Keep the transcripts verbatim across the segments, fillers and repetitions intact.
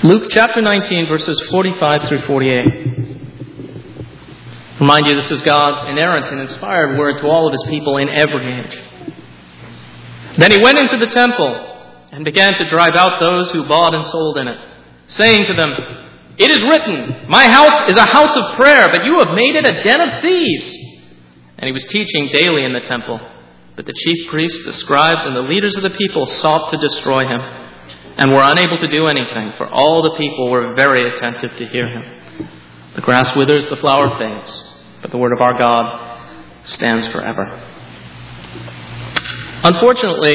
Luke chapter nineteen, verses forty-five through forty-eight. Remind you, this is God's inerrant and inspired word to all of His people in every age. Then He went into the temple and began to drive out those who bought and sold in it, saying to them, "It is written, my house is a house of prayer, but you have made it a den of thieves." And He was teaching daily in the temple. But the chief priests, the scribes, and the leaders of the people sought to destroy Him, and were unable to do anything, for all the people were very attentive to hear Him. The grass withers, the flower fades, but the word of our God stands forever. Unfortunately,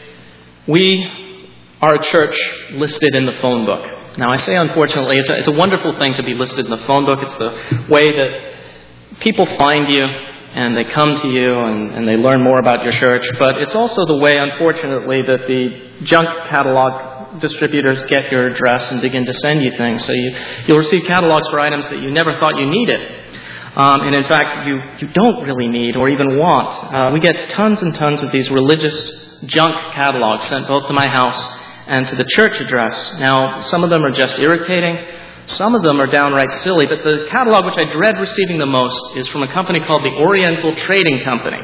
we are a church listed in the phone book. Now, I say unfortunately, it's a, it's a wonderful thing to be listed in the phone book. It's the way that people find you and they come to you and, and they learn more about your church. But it's also the way, unfortunately, that the junk catalog distributors get your address and begin to send you things. So you, you'll receive catalogs for items that you never thought you needed. Um, and in fact, you, you don't really need or even want. Uh, we get tons and tons of these religious junk catalogs sent both to my house and to the church address. Now, some of them are just irritating. Some of them are downright silly. But the catalog which I dread receiving the most is from a company called the Oriental Trading Company.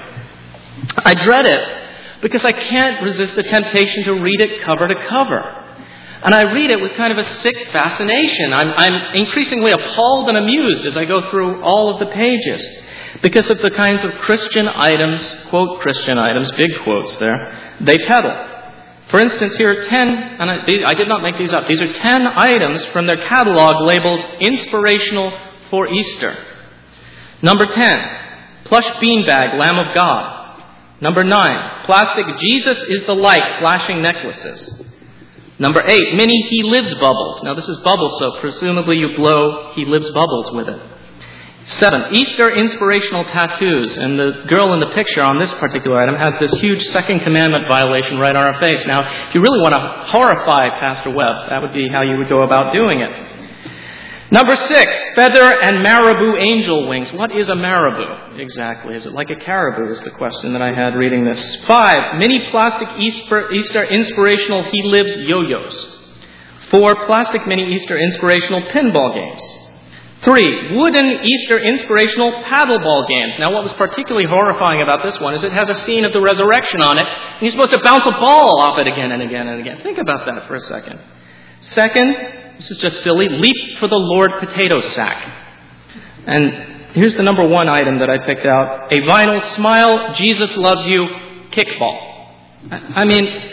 I dread it because I can't resist the temptation to read it cover to cover. And I read it with kind of a sick fascination. I'm, I'm increasingly appalled and amused as I go through all of the pages because of the kinds of Christian items, quote Christian items, big quotes there, they peddle. For instance, here are ten, and I, I did not make these up, these are ten items from their catalog labeled Inspirational for Easter. Number ten, Plush Beanbag Lamb of God. Number nine, Plastic Jesus is the Light Flashing Necklaces. Number eight, Mini He Lives Bubbles. Now this is bubble soap. Presumably you blow He Lives bubbles with it. Seven, Easter Inspirational Tattoos. And the girl in the picture on this particular item has this huge Second Commandment violation right on her face. Now, if you really want to horrify Pastor Webb, that would be how you would go about doing it. Number six, Feather and Marabou Angel Wings. What is a marabou exactly? Is it like a caribou is the question that I had reading this. Five, Mini Plastic Easter, Easter Inspirational He Lives Yo-Yos. Four, Plastic Mini Easter Inspirational Pinball Games. Three, Wooden Easter Inspirational Paddleball Games. Now, what was particularly horrifying about this one is it has a scene of the resurrection on it, and you're supposed to bounce a ball off it again and again and again. Think about that for a second. Second, this is just silly, Leap for the Lord Potato Sack. And here's the number one item that I picked out. A vinyl Smile, Jesus Loves You kickball. I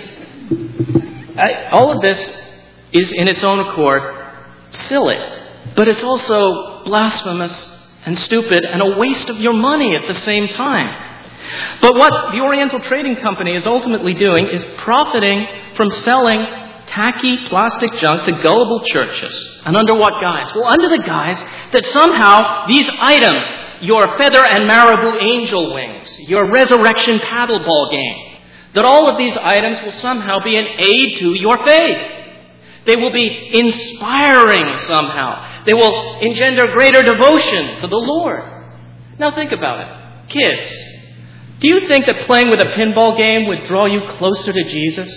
mean, I, all of this is in its own accord silly. But it's also blasphemous and stupid and a waste of your money at the same time. But what the Oriental Trading Company is ultimately doing is profiting from selling tacky plastic junk to gullible churches. And under what guise? Well, under the guise that somehow these items, your Feather and Marabou Angel Wings, your Resurrection Paddleball Game, that all of these items will somehow be an aid to your faith. They will be inspiring somehow. They will engender greater devotion to the Lord. Now think about it. Kids, do you think that playing with a pinball game would draw you closer to Jesus?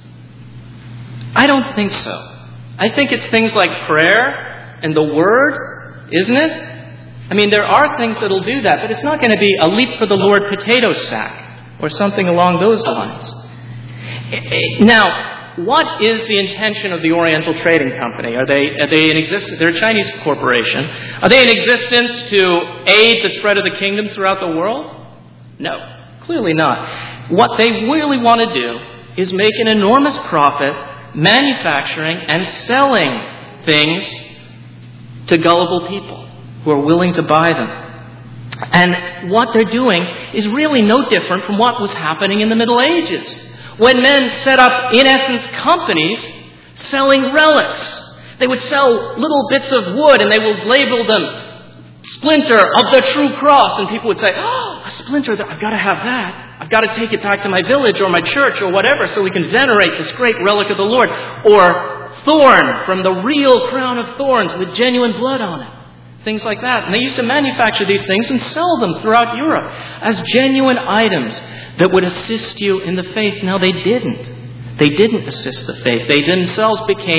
I don't think so. I think it's things like prayer and the Word, isn't it? I mean, there are things that will do that, but it's not going to be a leap for the Lord potato sack or something along those lines. Now, what is the intention of the Oriental Trading Company? Are they are they in existence? They're a Chinese corporation. Are they in existence to aid the spread of the kingdom throughout the world? No, clearly not. What they really want to do is make an enormous profit manufacturing and selling things to gullible people who are willing to buy them. And what they're doing is really no different from what was happening in the Middle Ages, when men set up, in essence, companies selling relics. They would sell little bits of wood and they would label them splinter of the true cross. And people would say, oh, a splinter, I've got to have that. I've got to take it back to my village or my church or whatever so we can venerate this great relic of the Lord. Or thorn from the real crown of thorns with genuine blood on it. Things like that. And they used to manufacture these things and sell them throughout Europe as genuine items that would assist you in the faith. Now, they didn't. They didn't assist the faith. They themselves became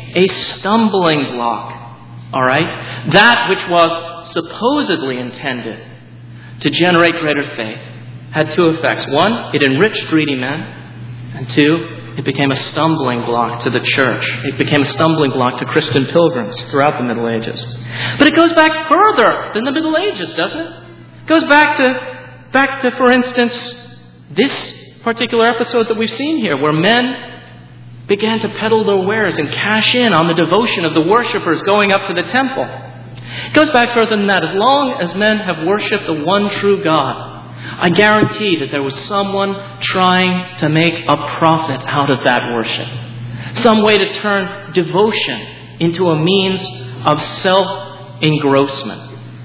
a stumbling block. All right? That which was supposedly intended to generate greater faith had two effects. One, it enriched greedy men. And two, it became a stumbling block to the church. It became a stumbling block to Christian pilgrims throughout the Middle Ages. But it goes back further than the Middle Ages, doesn't it? It goes back to, back to, for instance, this particular episode that we've seen here, where men began to peddle their wares and cash in on the devotion of the worshippers going up to the temple. It goes back further than that. As long as men have worshipped the one true God, I guarantee that there was someone trying to make a profit out of that worship. Some way to turn devotion into a means of self-engrossment.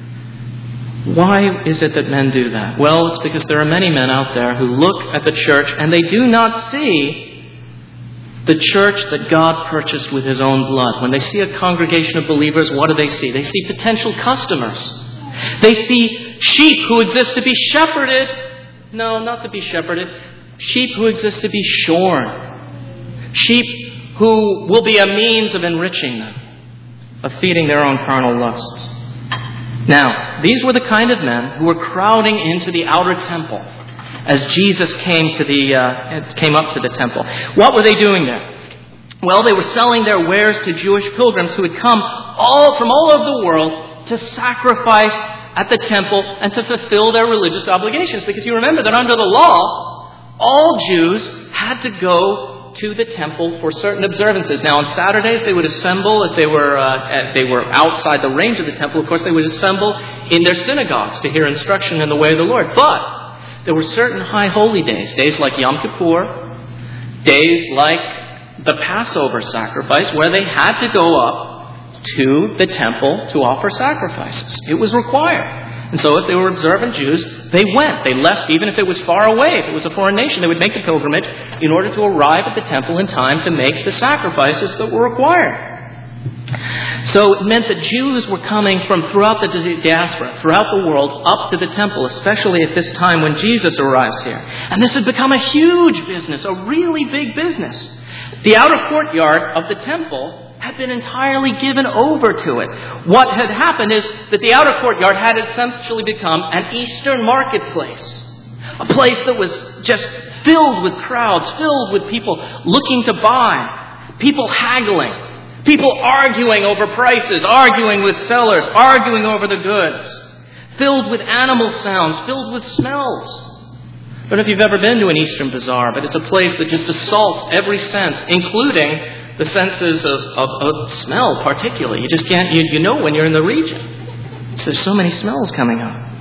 Why is it that men do that? Well, it's because there are many men out there who look at the church and they do not see the church that God purchased with His own blood. When they see a congregation of believers, what do they see? They see potential customers. They see sheep who exist to be shepherded. No, not to be shepherded. Sheep who exist to be shorn. Sheep who will be a means of enriching them, of feeding their own carnal lusts. Now, these were the kind of men who were crowding into the outer temple as Jesus came to the uh, came up to the temple. What were they doing there? Well, they were selling their wares to Jewish pilgrims who had come all from all over the world to sacrifice at the temple and to fulfill their religious obligations. Because you remember that under the law, all Jews had to go to the temple for certain observances. Now, on Saturdays, they would assemble, if they were uh, if they were outside the range of the temple, of course, they would assemble in their synagogues to hear instruction in the way of the Lord. But there were certain high holy days, days like Yom Kippur, days like the Passover sacrifice, where they had to go up to the temple to offer sacrifices. It was required. And so if they were observant Jews, they went. They left even if it was far away. If it was a foreign nation, they would make the pilgrimage in order to arrive at the temple in time to make the sacrifices that were required. So it meant that Jews were coming from throughout the diaspora, throughout the world, up to the temple, especially at this time when Jesus arrives here. And this had become a huge business, a really big business. The outer courtyard of the temple had been entirely given over to it. What had happened is that the outer courtyard had essentially become an Eastern marketplace. A place that was just filled with crowds, filled with people looking to buy, people haggling, people arguing over prices, arguing with sellers, arguing over the goods, filled with animal sounds, filled with smells. I don't know if you've ever been to an Eastern bazaar, but it's a place that just assaults every sense, including the senses of, of, of smell particularly. You just can't, you, you know when you're in the region. So there's so many smells coming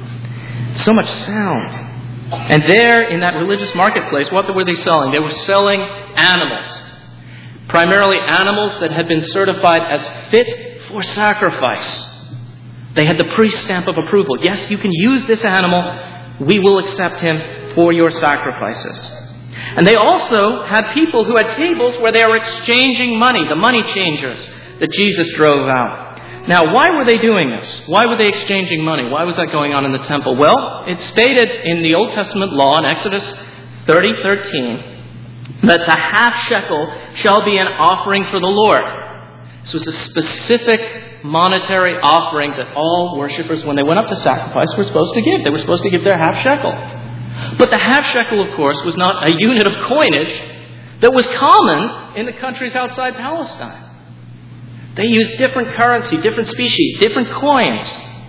up. So much sound. And there in that religious marketplace, what were they selling? They were selling animals. Primarily animals that had been certified as fit for sacrifice. They had the priest stamp of approval. Yes, you can use this animal. We will accept him for your sacrifices. And they also had people who had tables where they were exchanging money, the money changers that Jesus drove out. Now, why were they doing this? Why were they exchanging money? Why was that going on in the temple? Well, it's stated in the Old Testament law in Exodus thirty thirteen that the half shekel shall be an offering for the Lord. This was a specific monetary offering that all worshippers, when they went up to sacrifice, were supposed to give. They were supposed to give their half shekel. But the half shekel, of course, was not a unit of coinage that was common in the countries outside Palestine. They used different currency, different species, different coins.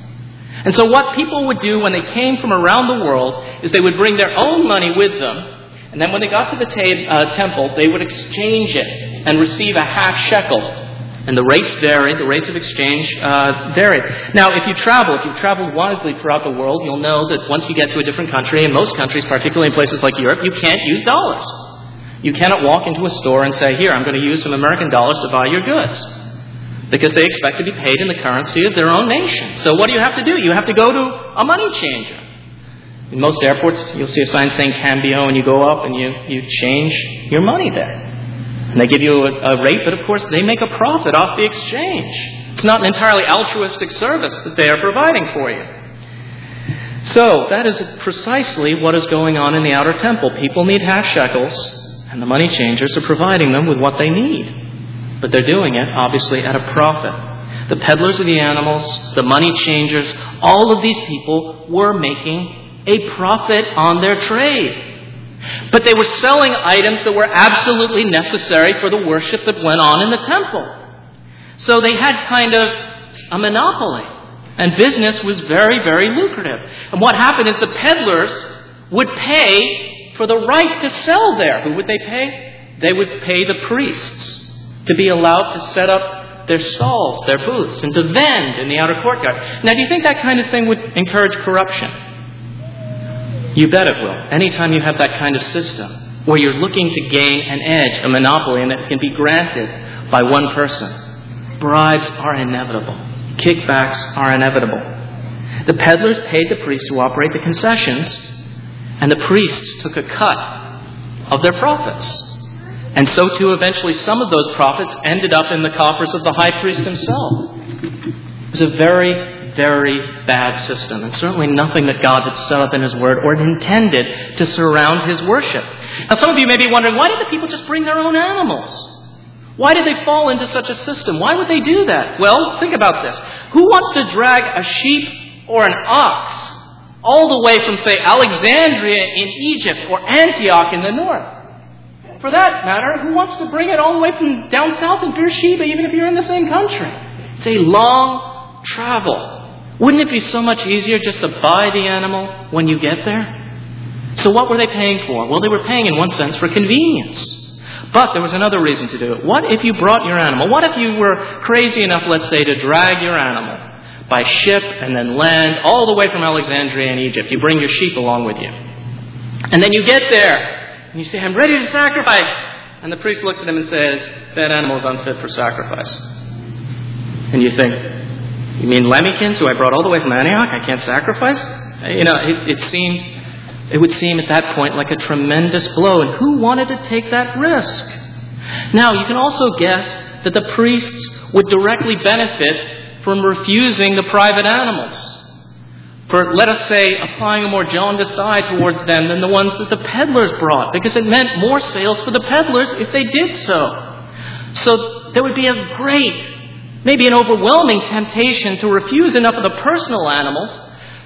And so what people would do when they came from around the world is they would bring their own money with them. And then when they got to the ta- uh, temple, they would exchange it and receive a half shekel. And the rates varied, the rates of exchange uh, varied. Now, if you travel, if you've traveled widely throughout the world, you'll know that once you get to a different country, in most countries, particularly in places like Europe, you can't use dollars. You cannot walk into a store and say, here, I'm going to use some American dollars to buy your goods. Because they expect to be paid in the currency of their own nation. So what do you have to do? You have to go to a money changer. In most airports, you'll see a sign saying Cambio, and you go up and you, you change your money there. And they give you a, a rate, but of course they make a profit off the exchange. It's not an entirely altruistic service that they are providing for you. So that is precisely what is going on in the outer temple. People need half shekels, and the money changers are providing them with what they need. But they're doing it, obviously, at a profit. The peddlers of the animals, the money changers, all of these people were making a profit on their trade. But they were selling items that were absolutely necessary for the worship that went on in the temple. So they had kind of a monopoly. And business was very, very lucrative. And what happened is the peddlers would pay for the right to sell there. Who would they pay? They would pay the priests to be allowed to set up their stalls, their booths, and to vend in the outer courtyard. Now, do you think that kind of thing would encourage corruption? You bet it will. Anytime you have that kind of system where you're looking to gain an edge, a monopoly, and that can be granted by one person, bribes are inevitable. Kickbacks are inevitable. The peddlers paid the priests to operate the concessions, and the priests took a cut of their profits. And so too, eventually, some of those profits ended up in the coffers of the high priest himself. It was a very, very bad system, and certainly nothing that God had set up in His Word or intended to surround His worship. Now, some of you may be wondering, why did the people just bring their own animals? Why did they fall into such a system? Why would they do that? Well, think about this. Who wants to drag a sheep or an ox all the way from, say, Alexandria in Egypt or Antioch in the north? For that matter, who wants to bring it all the way from down south in Beersheba, even if you're in the same country? It's a long travel. Wouldn't it be so much easier just to buy the animal when you get there? So what were they paying for? Well, they were paying in one sense for convenience. But there was another reason to do it. What if you brought your animal? What if you were crazy enough, let's say, to drag your animal by ship and then land all the way from Alexandria in Egypt? You bring your sheep along with you. And then you get there, and you say, I'm ready to sacrifice. And the priest looks at him and says, that animal is unfit for sacrifice. And you think, you mean lemmykins, who I brought all the way from Antioch, I can't sacrifice? You know, it, it seemed... It would seem at that point like a tremendous blow. And who wanted to take that risk? Now, you can also guess that the priests would directly benefit from refusing the private animals. For, let us say, applying a more jaundiced eye towards them than the ones that the peddlers brought. Because it meant more sales for the peddlers if they did so. So there would be a great, maybe an overwhelming temptation to refuse enough of the personal animals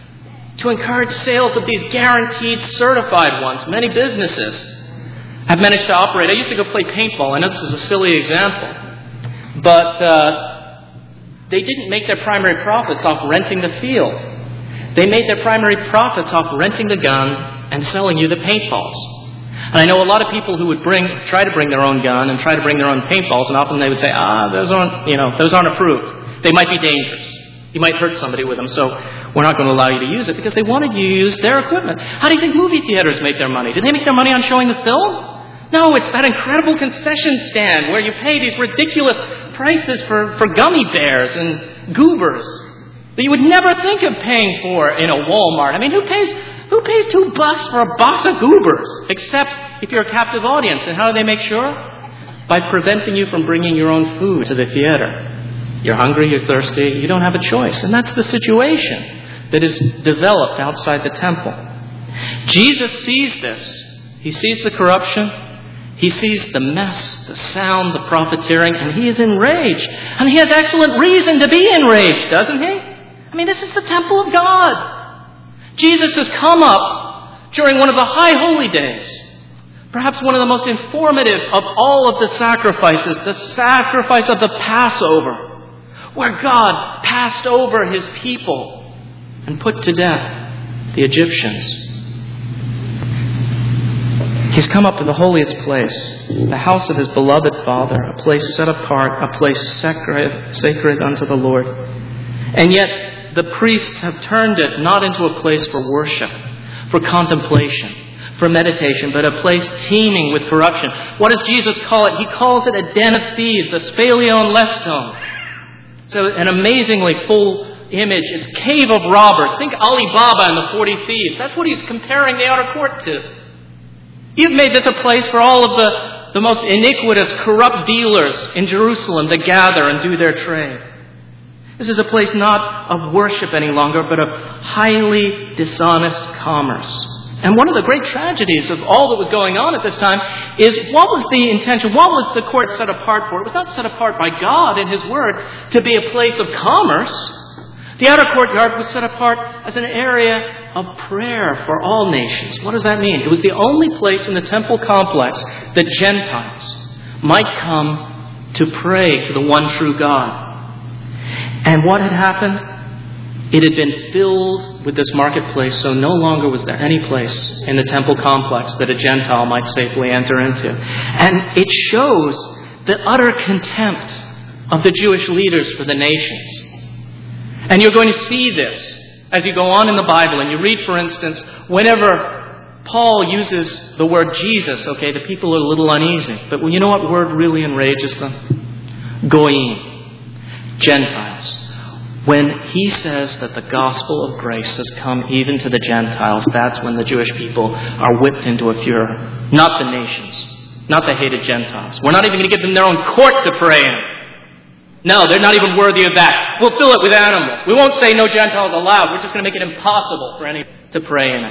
to encourage sales of these guaranteed certified ones. Many businesses have managed to operate. I used to go play paintball. I know this is a silly example. But uh, they didn't make their primary profits off renting the field. They made their primary profits off renting the gun and selling you the paintballs. And I know a lot of people who would bring, try to bring their own gun and try to bring their own paintballs, and often they would say, ah, those aren't, you know, those aren't approved. They might be dangerous. You might hurt somebody with them, so we're not going to allow you to use it, because they wanted you to use their equipment. How do you think movie theaters make their money? Did they make their money on showing the film? No, it's that incredible concession stand where you pay these ridiculous prices for, for gummy bears and goobers that you would never think of paying for in a Walmart. I mean, who pays who pays two bucks for a box of goobers? Except if you're a captive audience. And how do they make sure? By preventing you from bringing your own food to the theater. You're hungry, you're thirsty, you don't have a choice. And that's the situation that is developed outside the temple. Jesus sees this. He sees the corruption. He sees the mess, the sound, the profiteering, and he is enraged. And he has excellent reason to be enraged, doesn't he? I mean, this is the temple of God. Jesus has come up during one of the high holy days. Perhaps one of the most informative of all of the sacrifices, the sacrifice of the Passover, where God passed over His people and put to death the Egyptians. He's come up to the holiest place, the house of His beloved Father, a place set apart, a place sacred, sacred unto the Lord. And yet the priests have turned it not into a place for worship, for contemplation, for meditation, but a place teeming with corruption. What does Jesus call it? He calls it a den of thieves, a spalion leston. So an amazingly full image. It's cave of robbers. Think Alibaba and the forty thieves. That's what he's comparing the outer court to. You've made this a place for all of the, the most iniquitous, corrupt dealers in Jerusalem to gather and do their trade. This is a place not of worship any longer, but of highly dishonest commerce. And one of the great tragedies of all that was going on at this time is what was the intention? What was the court set apart for? It was not set apart by God and His Word to be a place of commerce. The outer courtyard was set apart as an area of prayer for all nations. What does that mean? It was the only place in the temple complex that Gentiles might come to pray to the one true God. And what had happened? It had been filled with this marketplace, so no longer was there any place in the temple complex that a Gentile might safely enter into. And it shows the utter contempt of the Jewish leaders for the nations. And you're going to see this as you go on in the Bible, and you read, for instance, whenever Paul uses the word Jesus, okay, the people are a little uneasy. But you know what word really enrages them? Goyim, Gentiles. When he says that the gospel of grace has come even to the Gentiles, that's when the Jewish people are whipped into a furor. Not the nations, not the hated Gentiles. We're not even going to give them their own court to pray in. No, they're not even worthy of that. We'll fill it with animals. We won't say no Gentiles allowed. We're just going to make it impossible for anyone to pray in it.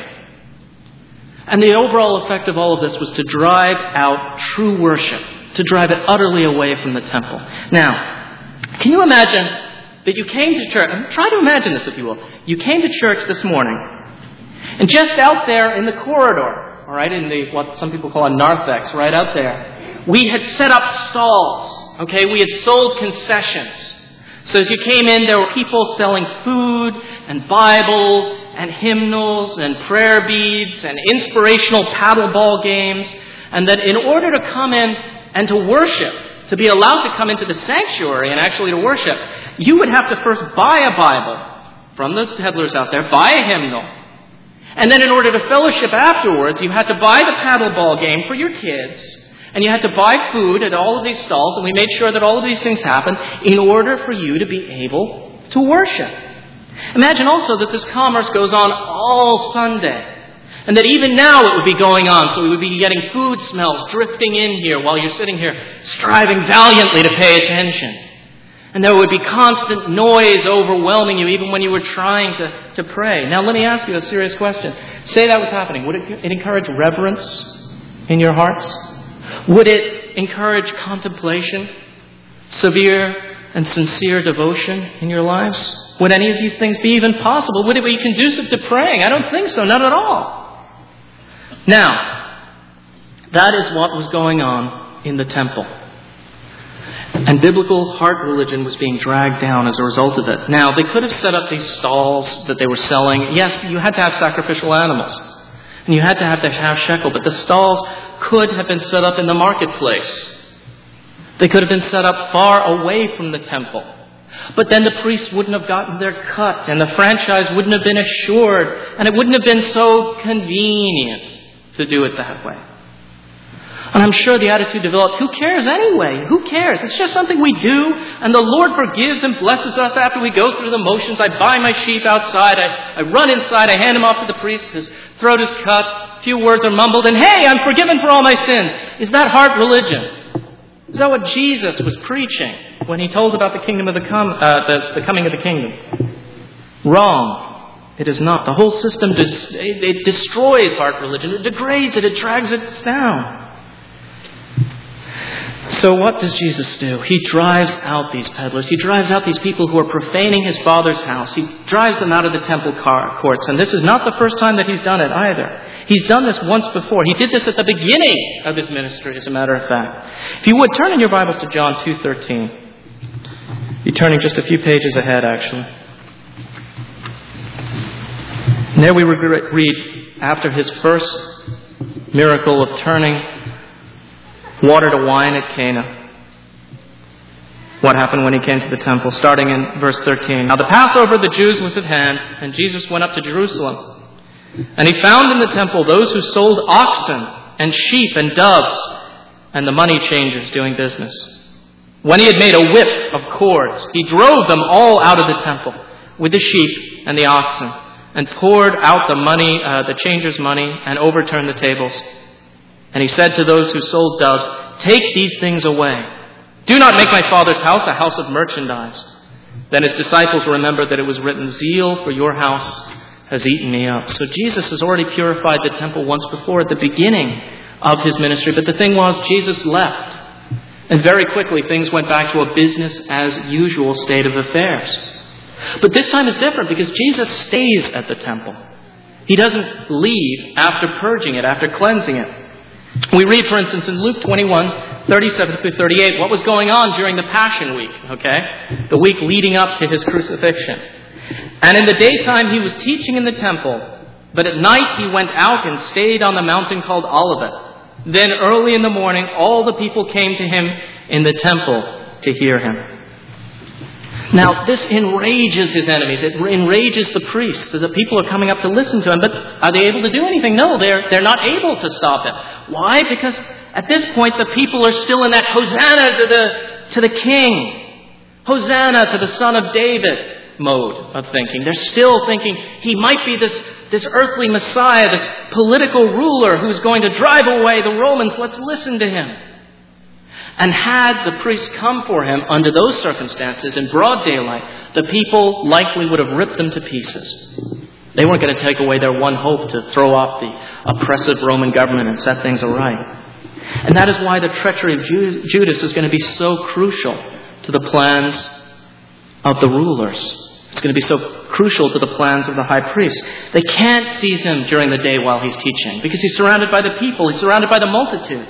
And the overall effect of all of this was to drive out true worship, to drive it utterly away from the temple. Now, can you imagine that you came to church? Try to imagine this, if you will. You came to church this morning, and just out there in the corridor, all right, in the what some people call a narthex, right out there, we had set up stalls. Okay, we had sold concessions. So as you came in, there were people selling food and Bibles and hymnals and prayer beads and inspirational paddleball games. And that in order to come in and to worship, to be allowed to come into the sanctuary and actually to worship, you would have to first buy a Bible from the peddlers out there, buy a hymnal. And then in order to fellowship afterwards, you had to buy the paddleball game for your kids. And you had to buy food at all of these stalls, and we made sure that all of these things happened in order for you to be able to worship. Imagine also that this commerce goes on all Sunday, and that even now it would be going on, so we would be getting food smells drifting in here while you're sitting here striving valiantly to pay attention. And there would be constant noise overwhelming you even when you were trying to, to pray. Now let me ask you a serious question. Say that was happening. Would it, it encourage reverence in your hearts? Would it encourage contemplation, severe and sincere devotion in your lives? Would any of these things be even possible? Would it be conducive to praying? I don't think so, not at all. Now, that is what was going on in the temple. And biblical heart religion was being dragged down as a result of it. Now, they could have set up these stalls that they were selling. Yes, you had to have sacrificial animals. And you had to have the half shekel, but the stalls could have been set up in the marketplace. They could have been set up far away from the temple. But then the priests wouldn't have gotten their cut, and the franchise wouldn't have been assured, and it wouldn't have been so convenient to do it that way. And I'm sure the attitude developed, who cares anyway? Who cares? It's just something we do, and the Lord forgives and blesses us after we go through the motions. I buy my sheep outside, I, I run inside, I hand him off to the priest, his throat is cut, a few words are mumbled, and hey, I'm forgiven for all my sins. Is that heart religion? Is that what Jesus was preaching when he told about the kingdom of the, com- uh, the, the coming of the kingdom? Wrong. It is not. The whole system, des- it, it destroys heart religion. It degrades it. It drags it down. So what does Jesus do? He drives out these peddlers. He drives out these people who are profaning his Father's house. He drives them out of the temple car- courts. And this is not the first time that he's done it either. He's done this once before. He did this at the beginning of his ministry, as a matter of fact. If you would, turn in your Bibles to John two thirteen. You're turning just a few pages ahead, actually. And there we read, after his first miracle of turning water to wine at Cana, what happened when he came to the temple, starting in verse thirteen. Now the Passover of the Jews was at hand, and Jesus went up to Jerusalem. And he found in the temple those who sold oxen and sheep and doves, and the money changers doing business. When he had made a whip of cords, he drove them all out of the temple with the sheep and the oxen, and poured out the money, uh, the changers' money, and overturned the tables. And he said to those who sold doves, "Take these things away. Do not make my Father's house a house of merchandise." Then his disciples remembered that it was written, "Zeal for your house has eaten me up. So Jesus has already purified the temple once before at the beginning of his ministry. But the thing was, Jesus left. And very quickly things went back to a business as usual state of affairs. But this time is different because Jesus stays at the temple. He doesn't leave after purging it, after cleansing it. We read, for instance, in Luke twenty-one, thirty-seven through thirty-eight, what was going on during the Passion Week, okay? The week leading up to his crucifixion. And in the daytime he was teaching in the temple, but at night he went out and stayed on the mountain called Olivet. Then early in the morning all the people came to him in the temple to hear him. Now, this enrages his enemies. It enrages the priests. The people are coming up to listen to him. But are they able to do anything? No, they're, they're not able to stop him. Why? Because at this point, the people are still in that Hosanna to the, to the King. Hosanna to the Son of David mode of thinking. They're still thinking he might be this, this earthly Messiah, this political ruler who's going to drive away the Romans. Let's listen to him. And had the priests come for him under those circumstances in broad daylight, the people likely would have ripped them to pieces. They weren't going to take away their one hope to throw off the oppressive Roman government and set things aright. And that is why the treachery of Judas is going to be so crucial to the plans of the rulers. It's going to be so crucial to the plans of the high priest. They can't seize him during the day while he's teaching because he's surrounded by the people. He's surrounded by the multitudes.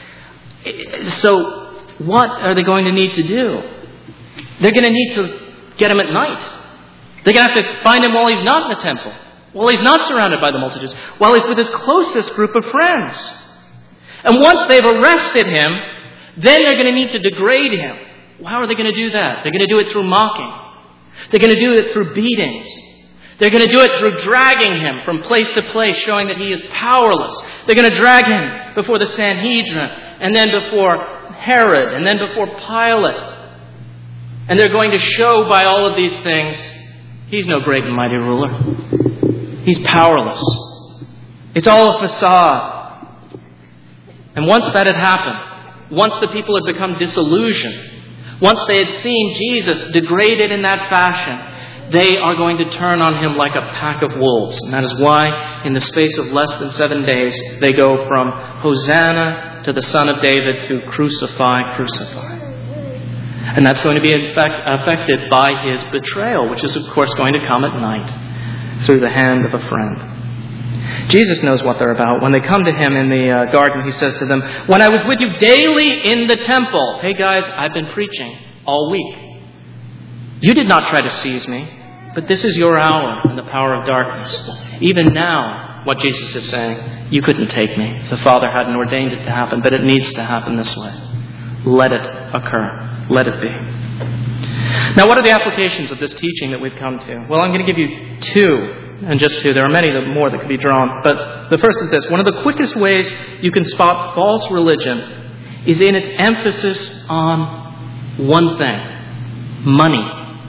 So what are they going to need to do? They're going to need to get him at night. They're going to have to find him while he's not in the temple, while he's not surrounded by the multitudes, while he's with his closest group of friends. And once they've arrested him, then they're going to need to degrade him. Well, how are they going to do that? They're going to do it through mocking. They're going to do it through beatings. They're going to do it through dragging him from place to place, showing that he is powerless. They're going to drag him before the Sanhedrin, and then before Herod, and then before Pilate. And they're going to show by all of these things, he's no great and mighty ruler. He's powerless. It's all a facade. And once that had happened, once the people had become disillusioned, once they had seen Jesus degraded in that fashion, they are going to turn on him like a pack of wolves. And that is why, in the space of less than seven days, they go from Hosanna to the Son of David to crucify, crucify. And that's going to be effect, affected by his betrayal, which is, of course, going to come at night through the hand of a friend. Jesus knows what they're about. When they come to him in the uh, garden, he says to them, "When I was with you daily in the temple," hey guys, I've been preaching all week. "You did not try to seize me, but this is your hour and the power of darkness. Even now," what Jesus is saying, "you couldn't take me. The Father hadn't ordained it to happen, but it needs to happen this way. Let it occur. Let it be." Now, what are the applications of this teaching that we've come to? Well, I'm going to give you two, and just two. There are many more that could be drawn. But the first is this. One of the quickest ways you can spot false religion is in its emphasis on one thing: money.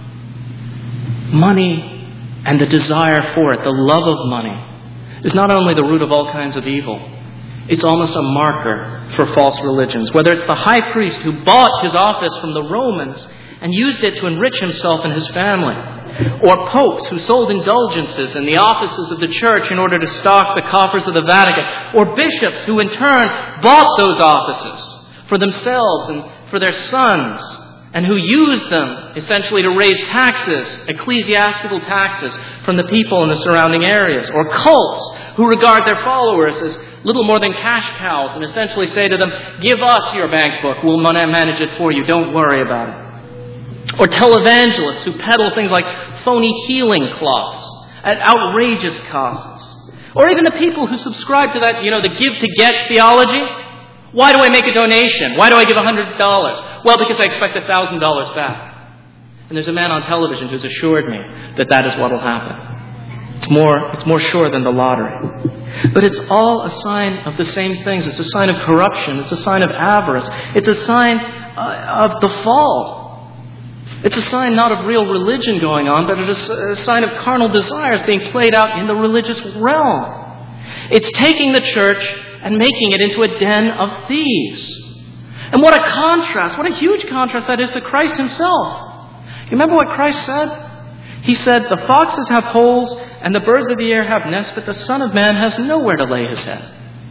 Money and the desire for it, the love of money, is not only the root of all kinds of evil, it's almost a marker for false religions. Whether it's the high priest who bought his office from the Romans and used it to enrich himself and his family, or popes who sold indulgences in the offices of the church in order to stock the coffers of the Vatican, or bishops who in turn bought those offices for themselves and for their sons, and who used them essentially to raise taxes, ecclesiastical taxes, from the people in the surrounding areas. Or cults who regard their followers as little more than cash cows and essentially say to them, "Give us your bank book, we'll manage it for you, don't worry about it." Or televangelists who peddle things like phony healing cloths at outrageous costs. Or even the people who subscribe to that, you know, the give to get theology. Why do I make a donation? Why do I give one hundred dollars? Well, because I expect one thousand dollars back. And there's a man on television who's assured me that that is what will happen. It's more, it's more sure than the lottery. But it's all a sign of the same things. It's a sign of corruption. It's a sign of avarice. It's a sign uh, of the fall. It's a sign not of real religion going on, but it's a sign of carnal desires being played out in the religious realm. It's taking the church and making it into a den of thieves. And what a contrast, what a huge contrast that is to Christ himself. You remember what Christ said? He said, "The foxes have holes and the birds of the air have nests, but the Son of Man has nowhere to lay his head.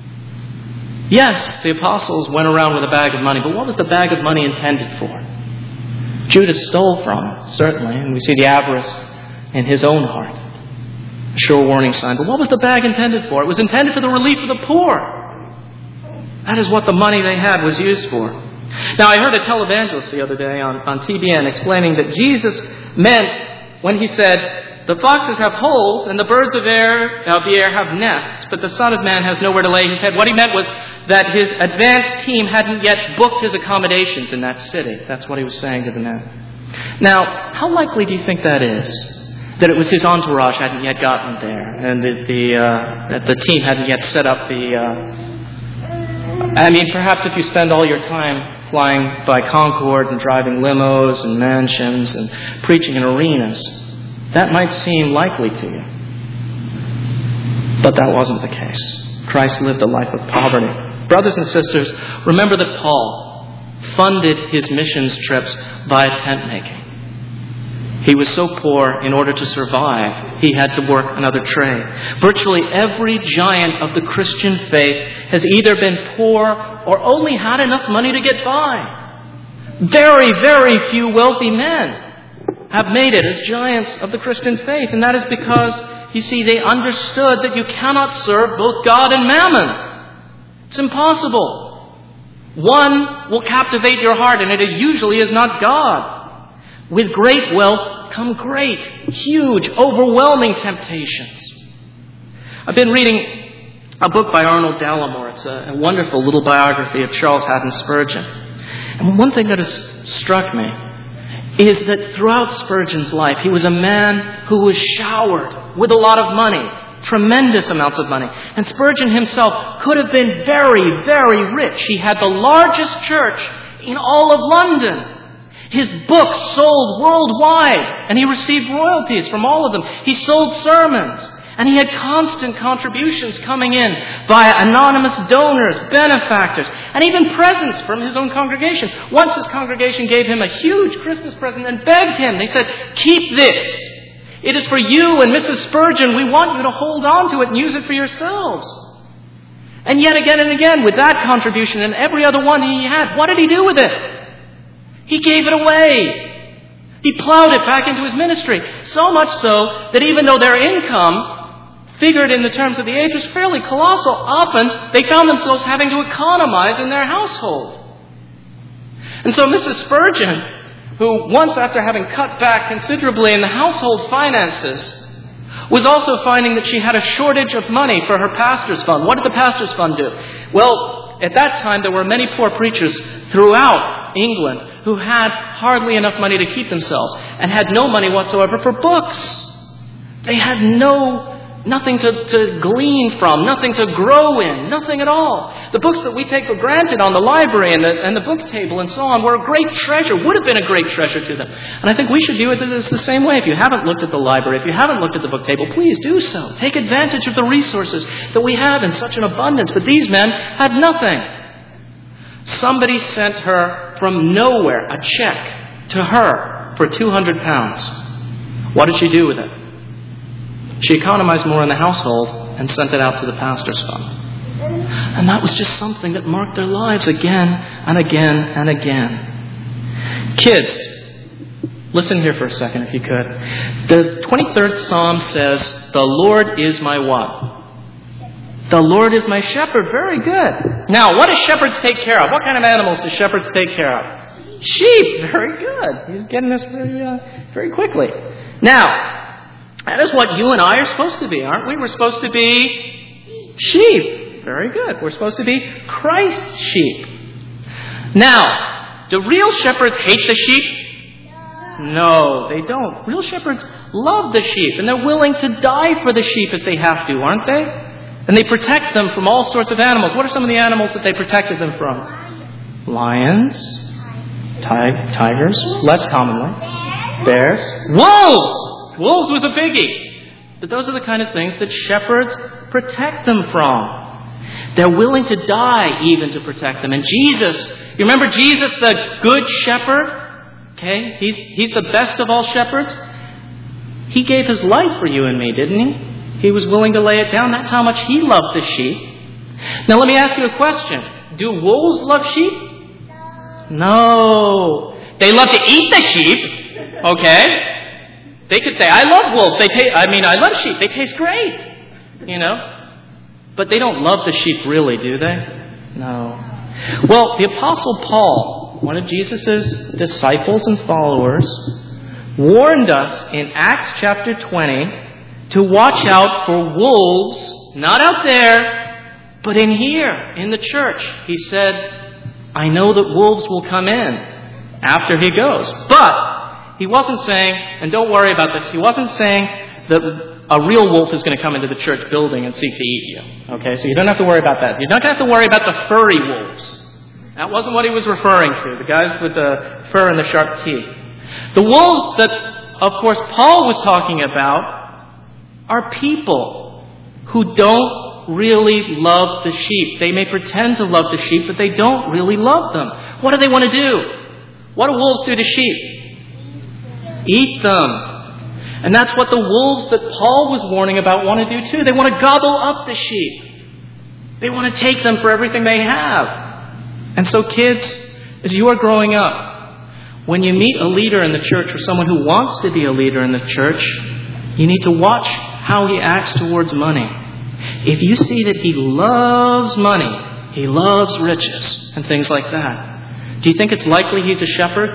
Yes, the apostles went around with a bag of money, but what was the bag of money intended for? Judas stole from it, certainly, and we see the avarice in his own heart. A sure warning sign. But what was the bag intended for? It was intended for the relief of the poor. That is what the money they had was used for. Now, I heard a televangelist the other day on, on T B N explaining that Jesus meant when he said, the foxes have holes and the birds of, air, of the air have nests, but the Son of Man has nowhere to lay his head. What he meant was that his advanced team hadn't yet booked his accommodations in that city. That's what he was saying to the men. Now, how likely do you think that is? That it was his entourage hadn't yet gotten there, and that the, uh, that the team hadn't yet set up the... Uh... I mean, perhaps if you spend all your time flying by Concorde and driving limos and mansions and preaching in arenas, that might seem likely to you. But that wasn't the case. Christ lived a life of poverty. Brothers and sisters, remember that Paul funded his missions trips via tent making. He was so poor, in order to survive, he had to work another trade. Virtually every giant of the Christian faith has either been poor or only had enough money to get by. Very, very few wealthy men have made it as giants of the Christian faith. And that is because, you see, they understood that you cannot serve both God and mammon. It's impossible. One will captivate your heart, and it usually is not God. With great wealth come great, huge, overwhelming temptations. I've been reading a book by Arnold Dallimore. It's a, a wonderful little biography of Charles Haddon Spurgeon. And one thing that has struck me is that throughout Spurgeon's life, he was a man who was showered with a lot of money, tremendous amounts of money. And Spurgeon himself could have been very, very rich. He had the largest church in all of London. His books sold worldwide, and he received royalties from all of them. He sold sermons, and he had constant contributions coming in via anonymous donors, benefactors, and even presents from his own congregation. Once his congregation gave him a huge Christmas present and begged him. They said, "Keep this. It is for you and Missus Spurgeon. We want you to hold on to it and use it for yourselves." And yet again and again, with that contribution and every other one he had, what did he do with it? He gave it away. He plowed it back into his ministry. So much so that even though their income, figured in the terms of the age, was fairly colossal, often they found themselves having to economize in their household. And so Missus Spurgeon, who once after having cut back considerably in the household finances, was also finding that she had a shortage of money for her pastor's fund. What did the pastor's fund do? Well, at that time there were many poor preachers throughout England who had hardly enough money to keep themselves and had no money whatsoever for books. They had no nothing to, to glean from, nothing to grow in, nothing at all. The books that we take for granted on the library and the, and the book table and so on were a great treasure, would have been a great treasure to them. And I think we should view it as the same way. If you haven't looked at the library, if you haven't looked at the book table, please do so. Take advantage of the resources that we have in such an abundance. But these men had nothing. Somebody sent her from nowhere a check to her for two hundred pounds. What did she do with it? She economized more in the household and sent it out to the pastor's fund. And that was just something that marked their lives again and again and again. Kids, listen here for a second if you could. The twenty-third Psalm says, "The Lord is my what? The Lord is my shepherd." Very good. Now, what do shepherds take care of? What kind of animals do shepherds take care of? Sheep. Very good. He's getting this very, uh, very quickly. Now, that is what you and I are supposed to be, aren't we? We're supposed to be sheep. Very good. We're supposed to be Christ's sheep. Now, do real shepherds hate the sheep? No, they don't. Real shepherds love the sheep, and they're willing to die for the sheep if they have to, aren't they? And they protect them from all sorts of animals. What are some of the animals that they protected them from? Lions, tig- tigers, less commonly, bears, wolves. Wolves was a biggie. But those are the kind of things that shepherds protect them from. They're willing to die even to protect them. And Jesus, you remember Jesus, the good shepherd? Okay, he's, he's the best of all shepherds. He gave His life for you and me, didn't He? He was willing to lay it down. That's how much He loved the sheep. Now let me ask you a question. Do wolves love sheep? No. They love to eat the sheep. Okay? They could say, I love wolves. They taste, I mean, I love sheep. They taste great. You know? But they don't love the sheep really, do they? No. Well, the Apostle Paul, one of Jesus' disciples and followers, warned us in Acts chapter twenty to watch out for wolves, not out there, but in here, in the church. He said, I know that wolves will come in after he goes. But he wasn't saying, and don't worry about this, he wasn't saying that a real wolf is going to come into the church building and seek to eat you. Okay, so you don't have to worry about that. You're not going to have to worry about the furry wolves. That wasn't what he was referring to, the guys with the fur and the sharp teeth. The wolves that, of course, Paul was talking about are people who don't really love the sheep. They may pretend to love the sheep, but they don't really love them. What do they want to do? What do wolves do to sheep? Eat them. And that's what the wolves that Paul was warning about want to do too. They want to gobble up the sheep. They want to take them for everything they have. And so kids, as you are growing up, when you meet a leader in the church or someone who wants to be a leader in the church, you need to watch how he acts towards money. If you see that he loves money, he loves riches and things like that, do you think it's likely he's a shepherd?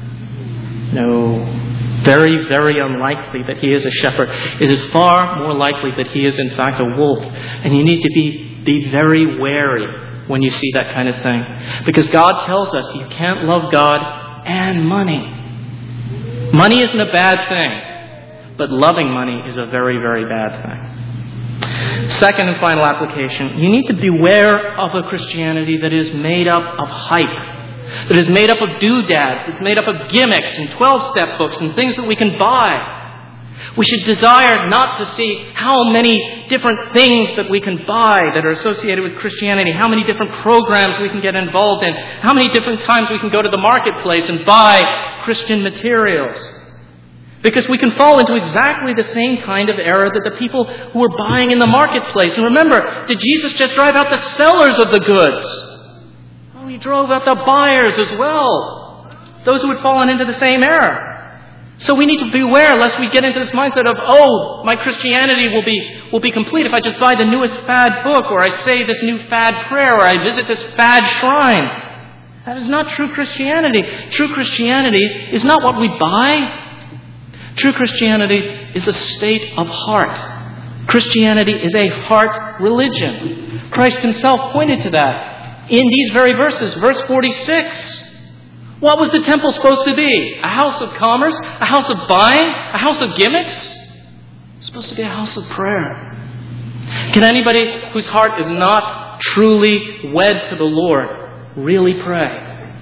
No. Very, very unlikely that he is a shepherd. It is far more likely that he is in fact a wolf. And you need to be, be very wary when you see that kind of thing. Because God tells us you can't love God and money. Money isn't a bad thing, but loving money is a very, very bad thing. Second and final application, you need to beware of a Christianity that is made up of hype. That is made up of doodads, it's made up of gimmicks and twelve-step books and things that we can buy. We should desire not to see how many different things that we can buy that are associated with Christianity, how many different programs we can get involved in, how many different times we can go to the marketplace and buy Christian materials. Because we can fall into exactly the same kind of error that the people who were buying in the marketplace. And remember, did Jesus just drive out the sellers of the goods? He drove out the buyers as well. Those who had fallen into the same error. So we need to beware lest we get into this mindset of, oh, my Christianity will be will be complete if I just buy the newest fad book, or I say this new fad prayer, or I visit this fad shrine. That is not true Christianity. True Christianity is not what we buy. True Christianity is a state of heart. Christianity is a heart religion. Christ himself pointed to that in these very verses. Verse forty-six. What was the temple supposed to be? A house of commerce? A house of buying? A house of gimmicks? It's supposed to be a house of prayer. Can anybody whose heart is not truly wed to the Lord really pray?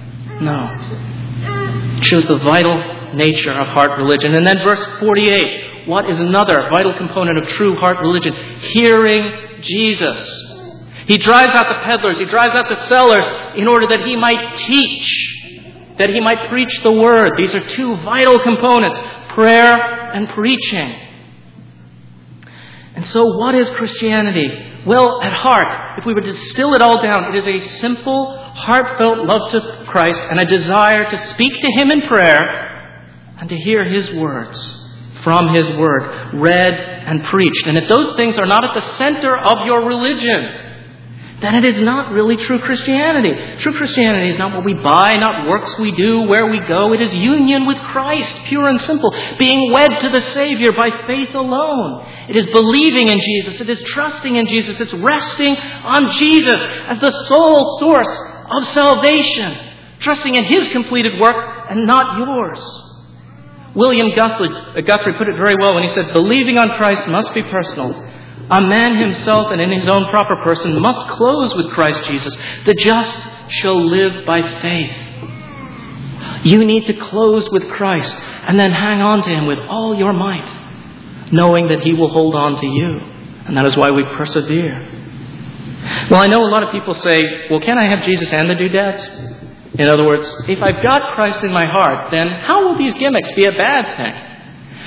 No. It shows the vital nature of heart religion. And then verse forty-eight. What is another vital component of true heart religion? Hearing Jesus. He drives out the peddlers, he drives out the sellers in order that he might teach, that he might preach the word. These are two vital components, prayer and preaching. And so what is Christianity? Well, at heart, if we were to distill it all down, it is a simple, heartfelt love to Christ and a desire to speak to him in prayer and to hear his words from his word, read and preached. And if those things are not at the center of your religion, then it is not really true Christianity. True Christianity is not what we buy, not works we do, where we go. It is union with Christ, pure and simple, being wed to the Savior by faith alone. It is believing in Jesus. It is trusting in Jesus. It's resting on Jesus as the sole source of salvation, trusting in his completed work and not yours. William Guthrie, Guthrie put it very well when he said, believing on Christ must be personal. A man himself and in his own proper person must close with Christ Jesus. The just shall live by faith. You need to close with Christ and then hang on to him with all your might, knowing that he will hold on to you. And that is why we persevere. Well, I know a lot of people say, well, can I have Jesus and the doodads? In other words, if I've got Christ in my heart, then how will these gimmicks be a bad thing?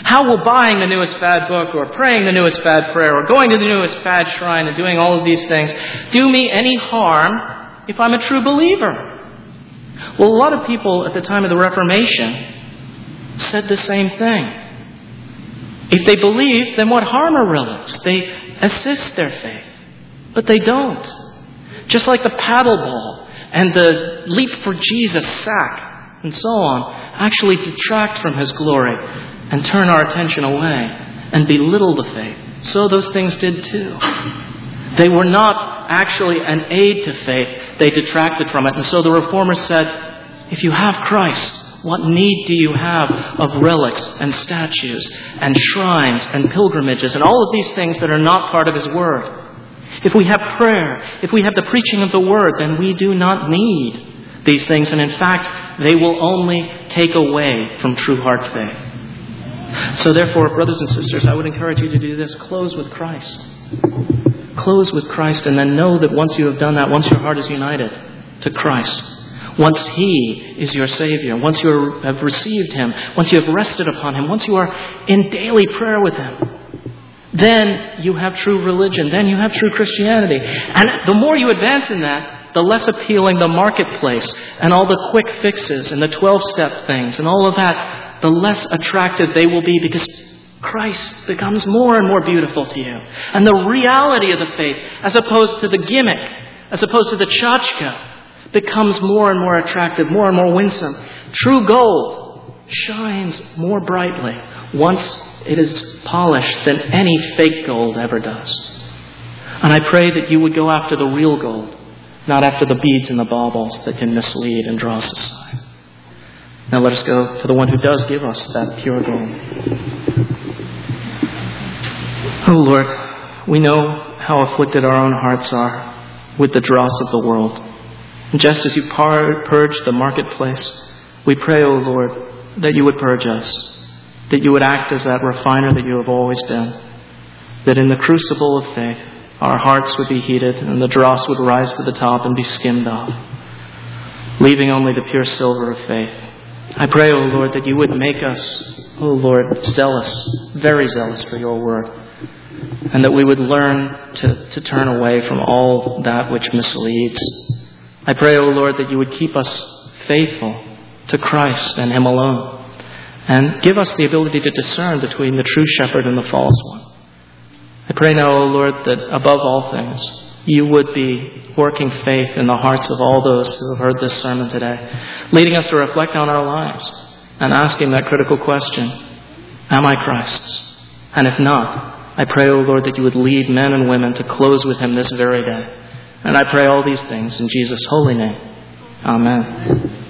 How will buying the newest fad book or praying the newest fad prayer or going to the newest fad shrine and doing all of these things do me any harm if I'm a true believer? Well, a lot of people at the time of the Reformation said the same thing. If they believe, then what harm are relics? They assist their faith. But they don't. Just like the paddle ball and the leap for Jesus sack and so on actually detract from His glory and turn our attention away and belittle the faith. So those things did too. They were not actually an aid to faith. They detracted from it. And so the Reformers said, if you have Christ, what need do you have of relics and statues and shrines and pilgrimages and all of these things that are not part of His Word? If we have prayer, if we have the preaching of the Word, then we do not need these things. And in fact, they will only take away from true heart faith. So therefore, brothers and sisters, I would encourage you to do this. Close with Christ. Close with Christ, and then know that once you have done that, once your heart is united to Christ, once He is your Savior, once you have received Him, once you have rested upon Him, once you are in daily prayer with Him, then you have true religion. Then you have true Christianity. And the more you advance in that, the less appealing the marketplace and all the quick fixes and the twelve-step things and all of that, the less attractive they will be, because Christ becomes more and more beautiful to you. And the reality of the faith, as opposed to the gimmick, as opposed to the tchotchke, becomes more and more attractive, more and more winsome. True gold shines more brightly once it is polished than any fake gold ever does. And I pray that you would go after the real gold, not after the beads and the baubles that can mislead and draw us aside. Now let us go to the one who does give us that pure gold. Oh Lord, we know how afflicted our own hearts are with the dross of the world. And just as you par- purge the marketplace, we pray, O Lord, that you would purge us, that you would act as that refiner that you have always been, that in the crucible of faith, our hearts would be heated and the dross would rise to the top and be skimmed off, leaving only the pure silver of faith. I pray, O Lord, that you would make us, O Lord, zealous, very zealous for your word, and that we would learn to, to turn away from all that which misleads. I pray, O Lord, that you would keep us faithful to Christ and Him alone, and give us the ability to discern between the true shepherd and the false one. I pray now, O Lord, that above all things, you would be working faith in the hearts of all those who have heard this sermon today, leading us to reflect on our lives and asking that critical question, am I Christ's? And if not, I pray, O Lord, that you would lead men and women to close with Him this very day. And I pray all these things in Jesus' holy name. Amen.